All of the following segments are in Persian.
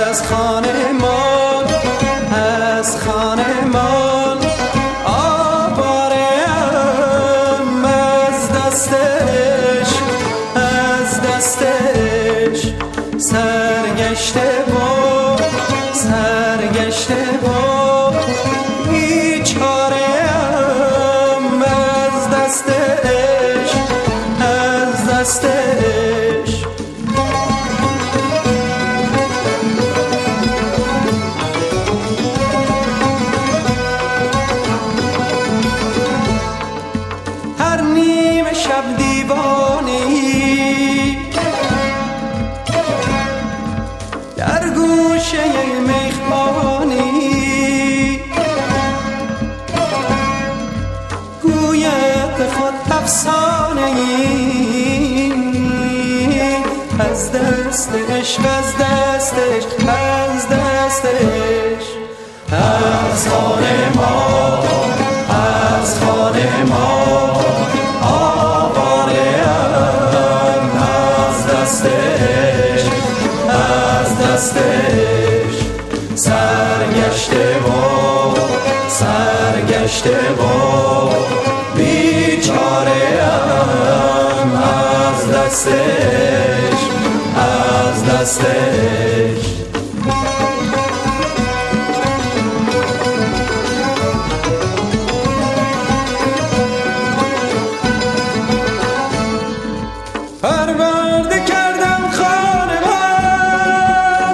از خانمان آوارم از دستش سرگشته و بیچاره‌ام از دستش هر نیمه شب دیوانه‌ای در گوشه میخانه‌ای گوید به خود افسانه‌ای از دست عشق از خانه ما آواره‌ام از دستش سرگشته و بیچاره‌ام از دستش پرورده کردم خانه من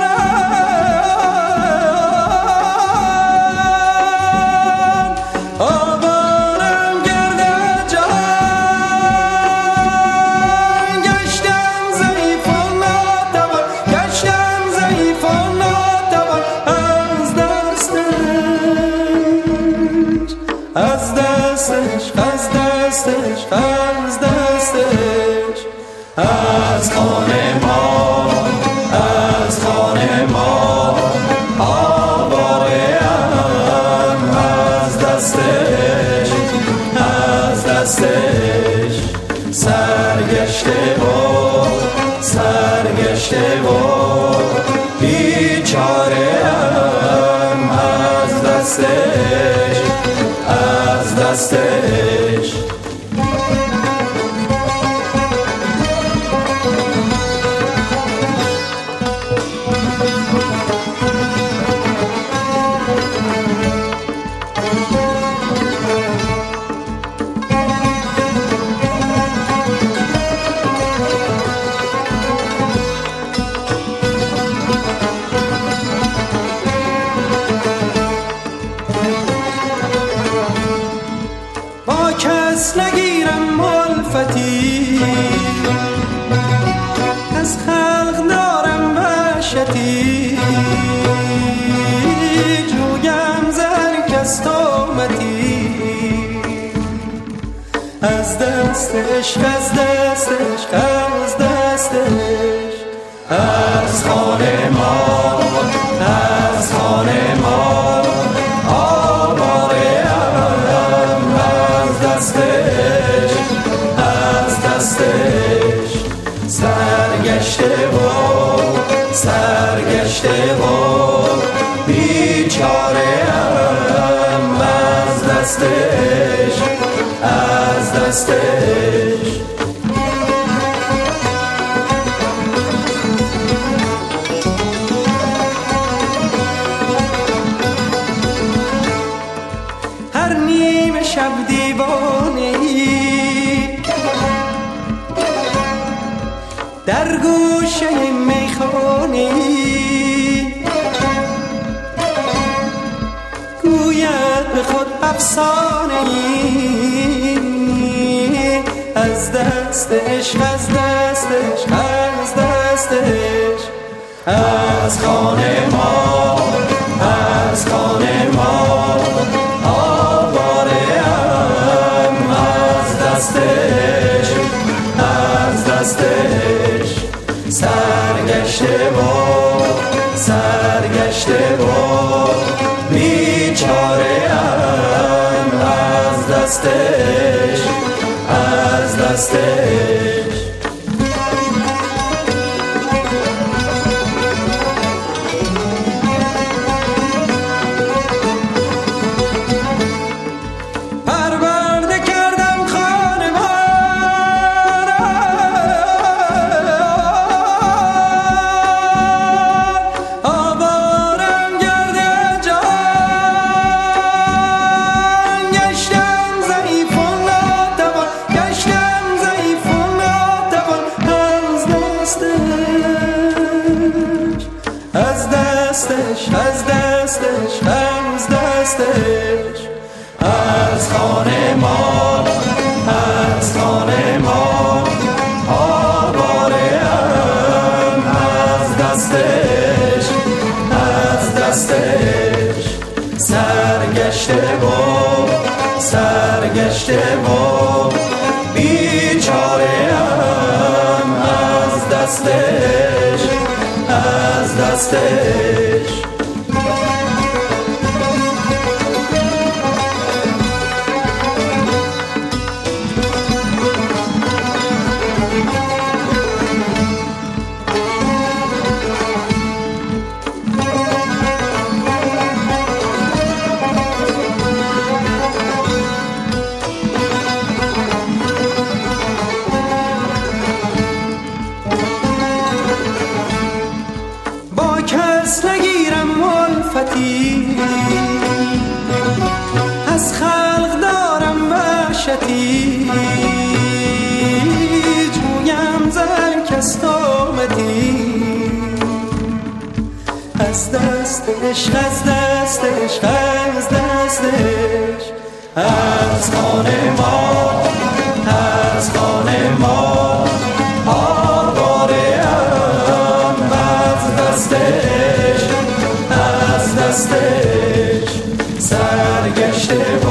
آوارم گرد جهان گشتم ضعیف و ناتوان از دستش از خانه ما آواره‌ام از دستش سرگشته و بیچاره‌ام از دستش با کس نگیرم الفتی از خلق دارم وحشتی جویم زهر کس تومتی از دست عشق از خانه ما آواره‌ام از دستش سرگشته و بیچاره‌ام از دستش هر نیمه شب دیوانه‌ای در گوشه میخانه‌ای گوید به خود افسانه‌ای از دست عشق از خانه ما آواره‌ام از دستش سرگشته و بیچاره‌ام از دستش دستش از دستش از دستش از خانه ما از خانه ما آواره‌ام از دستش از دستش سرگشته و بیچاره‌ام از دستش از دستش کس نگیرم الفتی از خلق دارم وحشتی جویم زن کس آمدی از دستش از دستش از دستش از خانه ما از خانه ما آواره‌ام از دستش از دستش سرگشته